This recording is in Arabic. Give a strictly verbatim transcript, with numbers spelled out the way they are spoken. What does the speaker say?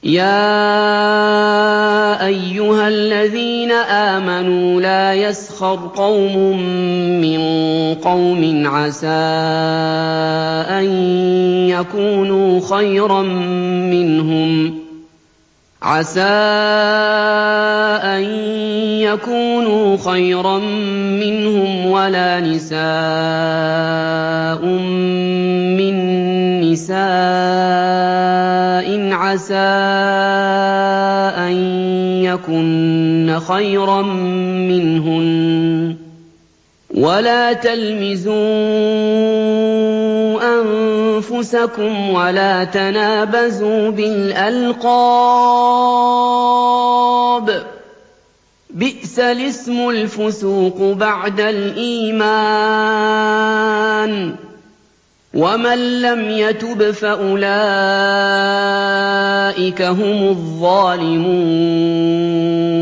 يَا أَيُّهَا الَّذِينَ آمَنُوا لَا يَسْخَرْ قَوْمٌ مِّن قَوْمٍ عَسَىٰ أَن يَكُونُوا خَيْرًا مِّنْهُمْ وَلَا نِسَاءٌ مِّن نِّسَاءٍ عَسَىٰ أَن يَكُنَّ خَيْرًا مِّنْهُنَّ ۖ وَلَا تَلْمِزُوا أَنفُسَكُمْ وَلَا تَنَابَزُوا بِالْأَلْقَابِ ۖ بِئْسَ الِاسْمُ الْفُسُوقُ بَعْدَ الْإِيمَانِ ۚ وَمَن لَّمْ يَتُبْ فَأُولَٰئِكَ هُمُ الظَّالِمُونَ